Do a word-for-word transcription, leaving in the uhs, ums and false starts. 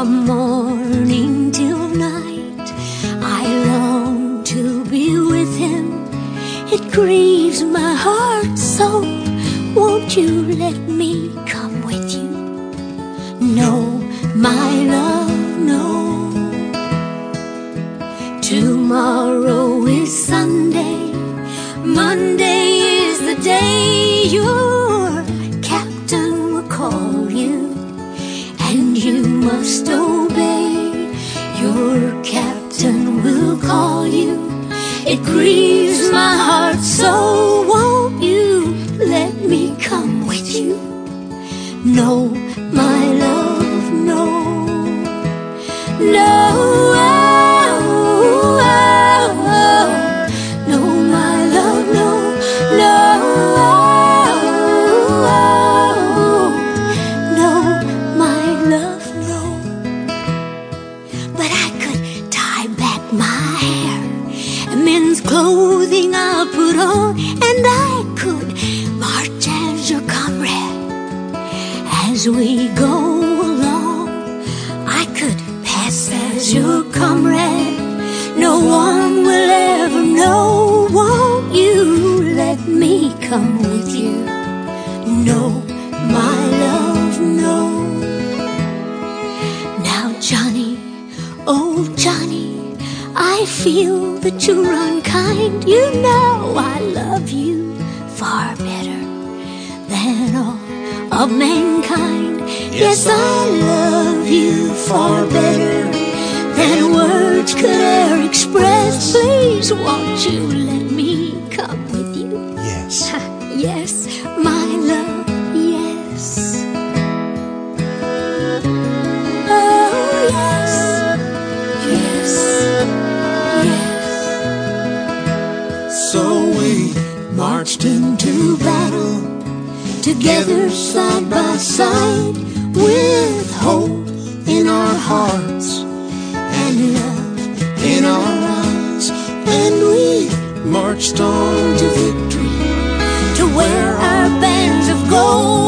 From morning till night, I long to be with him. It grieves my heart so. Won't you let me come with you? No, my love, no. Tomorrow is Sunday, Monday is the day your captain will call you, and you must obey. Your captain will call you. It grieves my heart so. Won't you let me come with you? No, my love, no. No, oh, oh, oh. No, my love, no. No, oh, oh. No, my love, no. But I could tie back my hair, men's clothing I'll put on, and I could march as your comrade. As we go along, I could pass as your comrade. No one will ever know. Won't you let me come with you? No, my love, no. Now Johnny, oh Johnny, I feel that you're unkind. You know I love you far better than all of mankind. Yes, I love you far better than words could ever express. Please, won't you let me come with you? Yes. Yes, my love, yes. Oh, yes, yes, yes. So we marched into battle, Together side by side, with hope in our hearts and love in our eyes, and we marched on to victory, to where our bands of gold